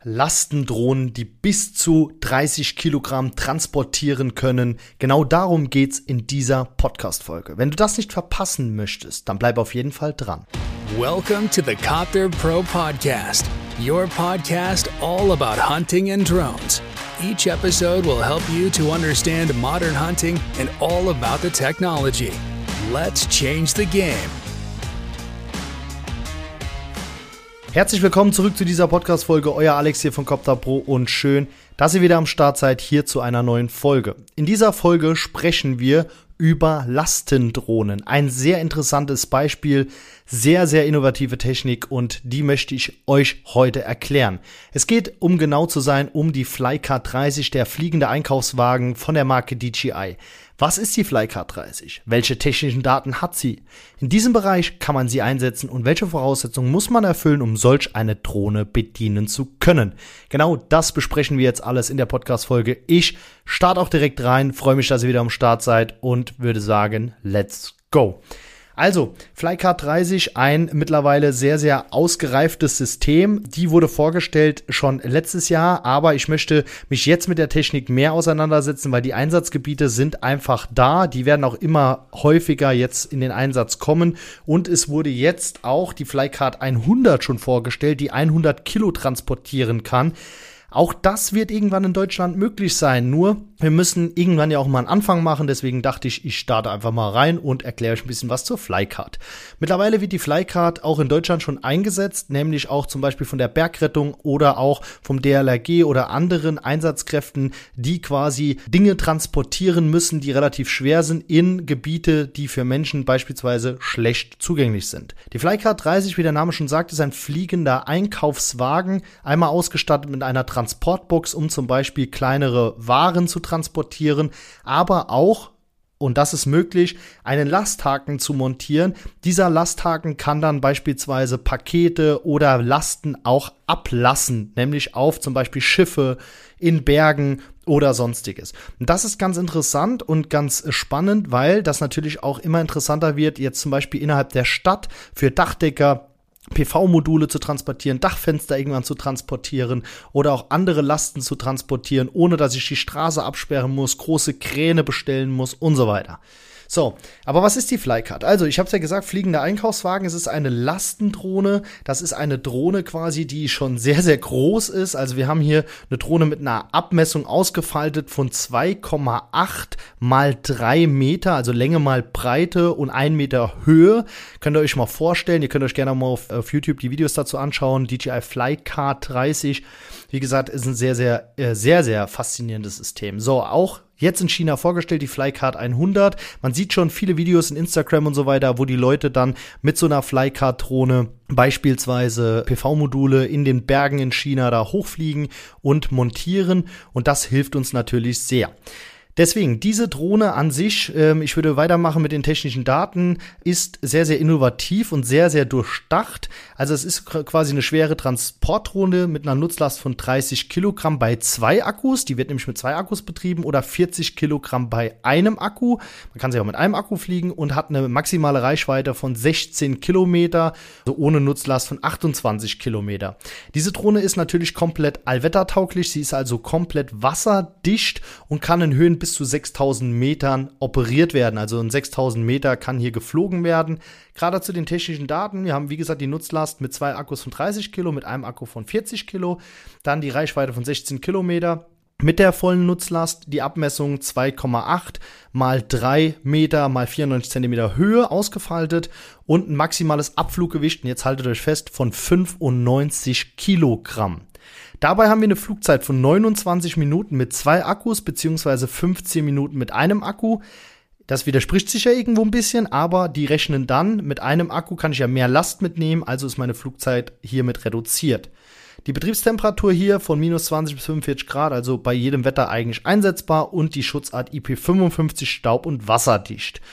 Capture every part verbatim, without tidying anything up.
Lastendrohnen, die bis zu dreißig Kilogramm transportieren können. Genau darum geht's in dieser Podcast-Folge. Wenn du das nicht verpassen möchtest, dann bleib auf jeden Fall dran. Welcome to the Copter Pro Podcast, your podcast all about hunting and drones. Each episode will help you to understand modern hunting and all about the technology. Let's change the game. Herzlich willkommen zurück zu dieser Podcast-Folge. Euer Alex hier von Copter Pro und schön, dass ihr wieder am Start seid hier zu einer neuen Folge. In dieser Folge sprechen wir über Lastendrohnen. Ein sehr interessantes Beispiel, sehr, sehr innovative Technik und die möchte ich euch heute erklären. Es geht, um genau zu sein, um die Flycart dreißig, der fliegende Einkaufswagen von der Marke D J I. Was ist die Flycart dreißig? Welche technischen Daten hat sie? In diesem Bereich kann man sie einsetzen und welche Voraussetzungen muss man erfüllen, um solch eine Drohne bedienen zu können? Genau das besprechen wir jetzt alles in der Podcast-Folge. Ich starte auch direkt rein, freue mich, dass ihr wieder am Start seid und würde sagen, let's go! Also, Flycart dreißig, ein mittlerweile sehr, sehr ausgereiftes System. Die wurde vorgestellt schon letztes Jahr, aber ich möchte mich jetzt mit der Technik mehr auseinandersetzen, weil die Einsatzgebiete sind einfach da. Die werden auch immer häufiger jetzt in den Einsatz kommen. Und es wurde jetzt auch die Flycart hundert schon vorgestellt, die hundert Kilo transportieren kann. Auch das wird irgendwann in Deutschland möglich sein, nur wir müssen irgendwann ja auch mal einen Anfang machen, deswegen dachte ich, ich starte einfach mal rein und erkläre euch ein bisschen was zur Flycart. Mittlerweile wird die Flycart auch in Deutschland schon eingesetzt, nämlich auch zum Beispiel von der Bergrettung oder auch vom D L R G oder anderen Einsatzkräften, die quasi Dinge transportieren müssen, die relativ schwer sind, in Gebiete, die für Menschen beispielsweise schlecht zugänglich sind. Die Flycart dreißig, wie der Name schon sagt, ist ein fliegender Einkaufswagen, einmal ausgestattet mit einer Transportbox, um zum Beispiel kleinere Waren zu transportieren, aber auch, und das ist möglich, einen Lasthaken zu montieren. Dieser Lasthaken kann dann beispielsweise Pakete oder Lasten auch ablassen, nämlich auf zum Beispiel Schiffe, in Bergen oder sonstiges. Und das ist ganz interessant und ganz spannend, weil das natürlich auch immer interessanter wird, jetzt zum Beispiel innerhalb der Stadt für Dachdecker P V-Module zu transportieren, Dachfenster irgendwann zu transportieren oder auch andere Lasten zu transportieren, ohne dass ich die Straße absperren muss, große Kräne bestellen muss und so weiter. So, aber was ist die Flycart? Also, ich habe es ja gesagt, fliegender Einkaufswagen, es ist eine Lastendrohne, das ist eine Drohne quasi, die schon sehr, sehr groß ist. Also wir haben hier eine Drohne mit einer Abmessung ausgefaltet von zwei Komma acht mal drei Meter, also Länge mal Breite und ein Meter Höhe. Könnt ihr euch mal vorstellen, ihr könnt euch gerne mal auf, auf YouTube die Videos dazu anschauen, D J I Flycart dreißig. Wie gesagt, ist ein sehr, sehr, äh, sehr, sehr faszinierendes System. So, auch jetzt in China vorgestellt, die Flycart hundert. Man sieht schon viele Videos in Instagram und so weiter, wo die Leute dann mit so einer Flycart-Drohne beispielsweise P V-Module in den Bergen in China da hochfliegen und montieren. Und das hilft uns natürlich sehr. Deswegen, diese Drohne an sich, ähm, ich würde weitermachen mit den technischen Daten, ist sehr, sehr innovativ und sehr, sehr durchdacht. Also es ist quasi eine schwere Transportdrohne mit einer Nutzlast von dreißig Kilogramm bei zwei Akkus. Die wird nämlich mit zwei Akkus betrieben oder vierzig Kilogramm bei einem Akku. Man kann sie auch mit einem Akku fliegen und hat eine maximale Reichweite von sechzehn Kilometer, also ohne Nutzlast von achtundzwanzig Kilometer. Diese Drohne ist natürlich komplett allwettertauglich. Sie ist also komplett wasserdicht und kann in Höhen bis zu sechstausend Metern operiert werden. Also in sechstausend Meter kann hier geflogen werden. Gerade zu den technischen Daten. Wir haben, wie gesagt, die Nutzlast mit zwei Akkus von dreißig Kilo, mit einem Akku von vierzig Kilo. Dann die Reichweite von sechzehn Kilometer. Mit der vollen Nutzlast die Abmessung zwei Komma acht mal drei Meter mal vierundneunzig Zentimeter Höhe ausgefaltet und ein maximales Abfluggewicht, und jetzt haltet euch fest, von fünfundneunzig Kilogramm. Dabei haben wir eine Flugzeit von neunundzwanzig Minuten mit zwei Akkus, beziehungsweise fünfzehn Minuten mit einem Akku. Das widerspricht sich ja irgendwo ein bisschen, aber die rechnen dann, mit einem Akku kann ich ja mehr Last mitnehmen, also ist meine Flugzeit hiermit reduziert. Die Betriebstemperatur hier von minus zwanzig bis fünfundvierzig Grad, also bei jedem Wetter eigentlich einsetzbar, und die Schutzart I P fünfundfünfzig staub- und wasserdicht.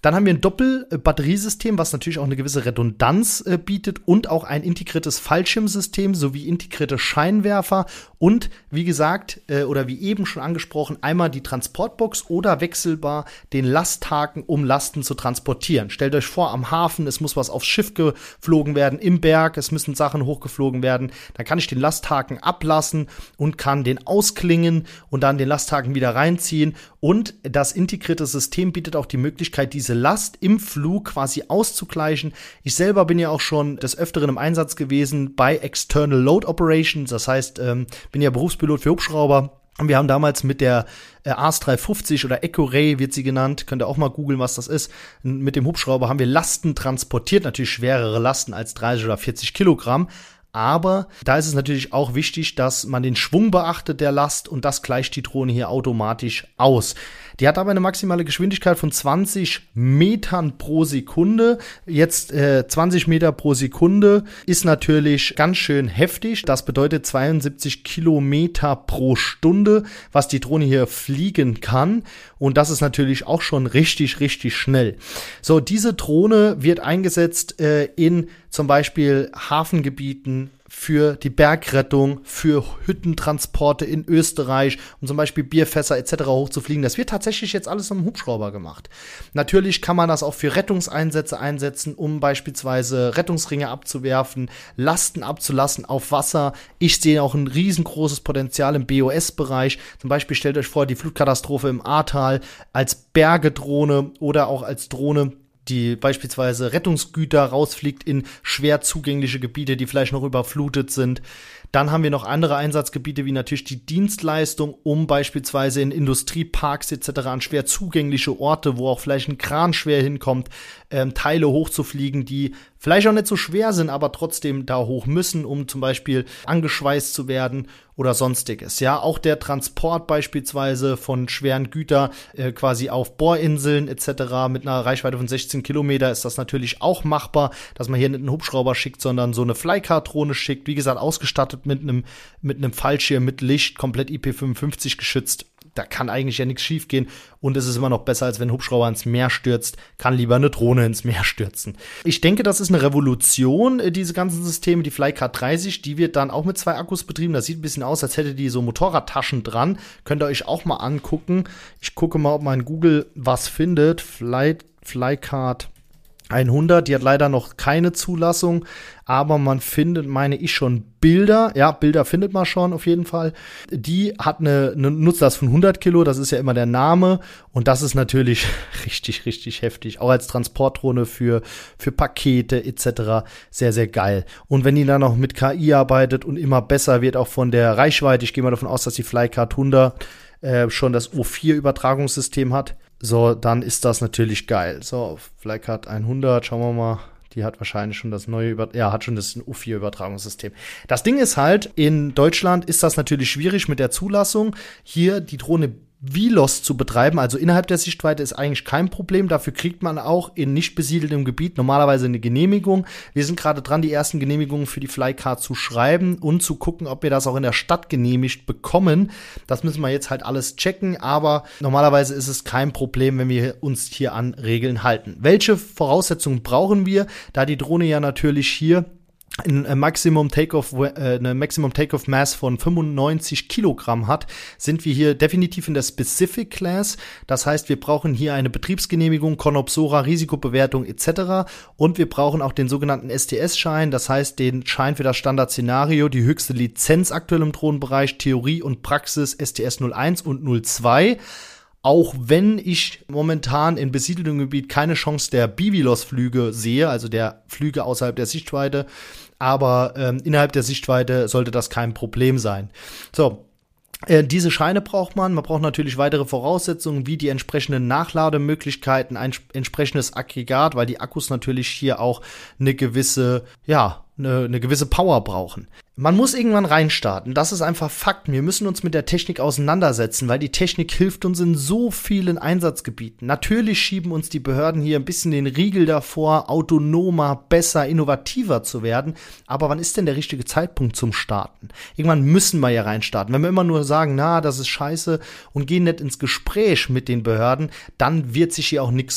Dann haben wir ein Doppel-Batteriesystem, was natürlich auch eine gewisse Redundanz äh, bietet und auch ein integriertes Fallschirmsystem sowie integrierte Scheinwerfer und wie gesagt äh, oder wie eben schon angesprochen, einmal die Transportbox oder wechselbar den Lasthaken, um Lasten zu transportieren. Stellt euch vor, am Hafen, es muss was aufs Schiff geflogen werden, im Berg, es müssen Sachen hochgeflogen werden. Dann kann ich den Lasthaken ablassen und kann den ausklingen und dann den Lasthaken wieder reinziehen. Und das integrierte System bietet auch die Möglichkeit, diese Last im Flug quasi auszugleichen. Ich selber bin ja auch schon des Öfteren im Einsatz gewesen bei External Load Operations. Das heißt, ähm, bin ja Berufspilot für Hubschrauber. Und wir haben damals mit der äh, A S drei fünfzig oder Echo Ray wird sie genannt, könnt ihr auch mal googeln, was das ist. Mit dem Hubschrauber haben wir Lasten transportiert, natürlich schwerere Lasten als dreißig oder vierzig Kilogramm. Aber da ist es natürlich auch wichtig, dass man den Schwung beachtet der Last und das gleicht die Drohne hier automatisch aus. Die hat aber eine maximale Geschwindigkeit von zwanzig Metern pro Sekunde. Jetzt äh, zwanzig Meter pro Sekunde ist natürlich ganz schön heftig. Das bedeutet zweiundsiebzig Kilometer pro Stunde, was die Drohne hier fliegen kann. Und das ist natürlich auch schon richtig, richtig schnell. So, diese Drohne wird eingesetzt äh, in zum Beispiel Hafengebieten, für die Bergrettung, für Hüttentransporte in Österreich, um zum Beispiel Bierfässer et cetera hochzufliegen. Das wird tatsächlich jetzt alles im Hubschrauber gemacht. Natürlich kann man das auch für Rettungseinsätze einsetzen, um beispielsweise Rettungsringe abzuwerfen, Lasten abzulassen auf Wasser. Ich sehe auch ein riesengroßes Potenzial im B O S-Bereich. Zum Beispiel stellt euch vor, die Flutkatastrophe im Ahrtal als Bergedrohne oder auch als Drohne, die beispielsweise Rettungsgüter rausfliegt in schwer zugängliche Gebiete, die vielleicht noch überflutet sind. Dann haben wir noch andere Einsatzgebiete, wie natürlich die Dienstleistung, um beispielsweise in Industrieparks et cetera an schwer zugängliche Orte, wo auch vielleicht ein Kran schwer hinkommt, ähm, Teile hochzufliegen, die vielleicht auch nicht so schwer sind, aber trotzdem da hoch müssen, um zum Beispiel angeschweißt zu werden oder sonstiges. Ja, auch der Transport beispielsweise von schweren Gütern äh, quasi auf Bohrinseln et cetera mit einer Reichweite von sechzehn Kilometer ist das natürlich auch machbar, dass man hier nicht einen Hubschrauber schickt, sondern so eine Flycar-Drohne schickt, wie gesagt, ausgestattet mit einem mit einem Fallschirm, mit Licht, komplett I P fünfundfünfzig geschützt. Da kann eigentlich ja nichts schief gehen und es ist immer noch besser, als wenn ein Hubschrauber ins Meer stürzt, kann lieber eine Drohne ins Meer stürzen. Ich denke, das ist eine Revolution, diese ganzen Systeme. Die Flycar dreißig, die wird dann auch mit zwei Akkus betrieben. Das sieht ein bisschen aus, als hätte die so Motorradtaschen dran. Könnt ihr euch auch mal angucken. Ich gucke mal, ob mein Google was findet. Fly, Flycar hundert, die hat leider noch keine Zulassung, aber man findet, meine ich, schon Bilder. Ja, Bilder findet man schon auf jeden Fall. Die hat eine, eine Nutzlast von hundert Kilo, das ist ja immer der Name und das ist natürlich richtig, richtig heftig. Auch als Transportdrohne für, für Pakete et cetera sehr, sehr geil. Und wenn die dann noch mit K I arbeitet und immer besser wird, auch von der Reichweite, ich gehe mal davon aus, dass die Flycar hundert äh, schon das O vier Übertragungssystem hat, so, dann ist das natürlich geil. So, Flycar hundert, schauen wir mal. Die hat wahrscheinlich schon das neue, Über- ja, hat schon das O vier Übertragungssystem. Das Ding ist halt, in Deutschland ist das natürlich schwierig mit der Zulassung. Hier die Drohne V L O S zu betreiben, also innerhalb der Sichtweite, ist eigentlich kein Problem. Dafür kriegt man auch in nicht besiedeltem Gebiet normalerweise eine Genehmigung. Wir sind gerade dran, die ersten Genehmigungen für die Flycar zu schreiben und zu gucken, ob wir das auch in der Stadt genehmigt bekommen. Das müssen wir jetzt halt alles checken, aber normalerweise ist es kein Problem, wenn wir uns hier an Regeln halten. Welche Voraussetzungen brauchen wir? Da die Drohne ja natürlich hier ein Maximum Takeoff, äh, eine Maximum Takeoff Mass von fünfundneunzig Kilogramm hat, sind wir hier definitiv in der Specific Class. Das heißt, wir brauchen hier eine Betriebsgenehmigung, Conopsora, Risikobewertung et cetera. Und wir brauchen auch den sogenannten S T S-Schein, das heißt den Schein für das Standardszenario, die höchste Lizenz aktuell im Drohnenbereich, Theorie und Praxis S T S null eins und null zwei. Auch wenn ich momentan in besiedeltem Gebiet keine Chance der B V L O S-Flüge sehe, also der Flüge außerhalb der Sichtweite, aber ähm, innerhalb der Sichtweite sollte das kein Problem sein. So, äh, diese Scheine braucht man. Man braucht natürlich weitere Voraussetzungen, wie die entsprechenden Nachlademöglichkeiten, ein entsprechendes Aggregat, weil die Akkus natürlich hier auch eine gewisse, ja, eine, eine gewisse Power brauchen. Man muss irgendwann reinstarten, das ist einfach Fakt. Wir müssen uns mit der Technik auseinandersetzen, weil die Technik hilft uns in so vielen Einsatzgebieten. Natürlich schieben uns die Behörden hier ein bisschen den Riegel davor, autonomer, besser, innovativer zu werden. Aber wann ist denn der richtige Zeitpunkt zum Starten? Irgendwann müssen wir ja reinstarten. Wenn wir immer nur sagen, na, das ist scheiße und gehen nicht ins Gespräch mit den Behörden, dann wird sich hier auch nichts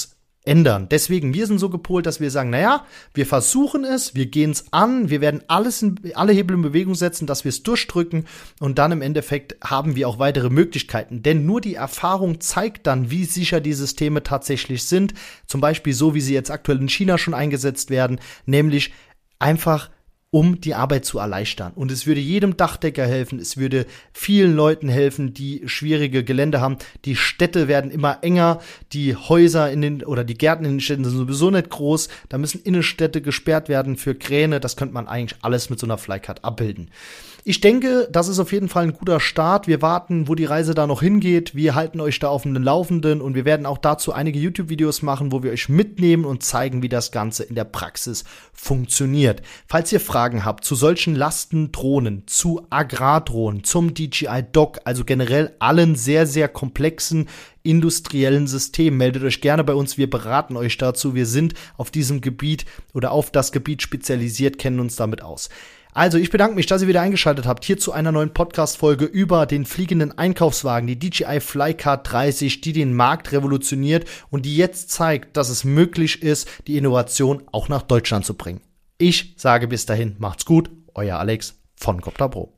ändern. Deswegen, wir sind so gepolt, dass wir sagen, naja, wir versuchen es, wir gehen es an, wir werden alles in, alle Hebel in Bewegung setzen, dass wir es durchdrücken und dann im Endeffekt haben wir auch weitere Möglichkeiten. Denn nur die Erfahrung zeigt dann, wie sicher die Systeme tatsächlich sind. Zum Beispiel so, wie sie jetzt aktuell in China schon eingesetzt werden, nämlich einfach um die Arbeit zu erleichtern. Und es würde jedem Dachdecker helfen, es würde vielen Leuten helfen, die schwierige Gelände haben. Die Städte werden immer enger, die Häuser in den oder die Gärten in den Städten sind sowieso nicht groß. Da müssen Innenstädte gesperrt werden für Kräne. Das könnte man eigentlich alles mit so einer Flycard abbilden. Ich denke, das ist auf jeden Fall ein guter Start. Wir warten, wo die Reise da noch hingeht. Wir halten euch da auf dem Laufenden und wir werden auch dazu einige YouTube-Videos machen, wo wir euch mitnehmen und zeigen, wie das Ganze in der Praxis funktioniert. Falls ihr Fragen habt zu solchen Lastendrohnen, zu Agrardrohnen, zum D J I Dock, also generell allen sehr, sehr komplexen industriellen Systemen, meldet euch gerne bei uns. Wir beraten euch dazu. Wir sind auf diesem Gebiet oder auf das Gebiet spezialisiert, kennen uns damit aus. Also, ich bedanke mich, dass ihr wieder eingeschaltet habt, hier zu einer neuen Podcast-Folge über den fliegenden Einkaufswagen, die D J I Flycard dreißig, die den Markt revolutioniert und die jetzt zeigt, dass es möglich ist, die Innovation auch nach Deutschland zu bringen. Ich sage bis dahin, macht's gut, euer Alex von Copter Pro.